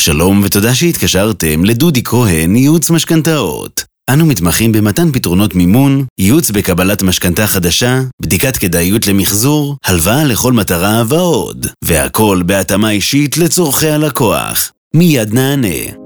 שלום ותודה שהתקשרתם לדודי כהן, ייעוץ משכנתאות. אנו מתמחים במתן פתרונות מימון, ייעוץ בקבלת משכנתה חדשה, בדיקת כדאיות למחזור, הלוואה לכל מטרה ועוד. והכל בהתאמה אישית לצורכי הלקוח. מיד נענה.